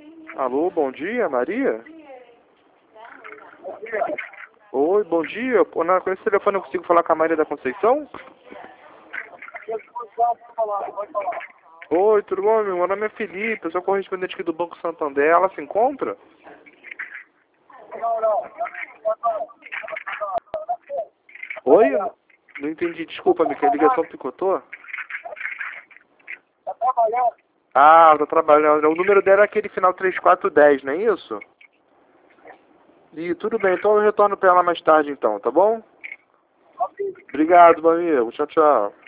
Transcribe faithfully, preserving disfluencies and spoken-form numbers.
Alô, bom dia, Maria? Oi, bom dia. Pô, na- com esse telefone eu consigo falar com a Maria da Conceição? Oi, tudo bom? Meu nome é Felipe, eu sou correspondente aqui do Banco Santander. Ela se encontra? Oi? Não entendi, desculpa, me que a ligação picotou? Ah, tá trabalhando. O número dela é aquele final três quatro dez, não é isso? E tudo bem, então eu retorno pra ela mais tarde então, tá bom? Obrigado, meu amigo. Tchau, tchau.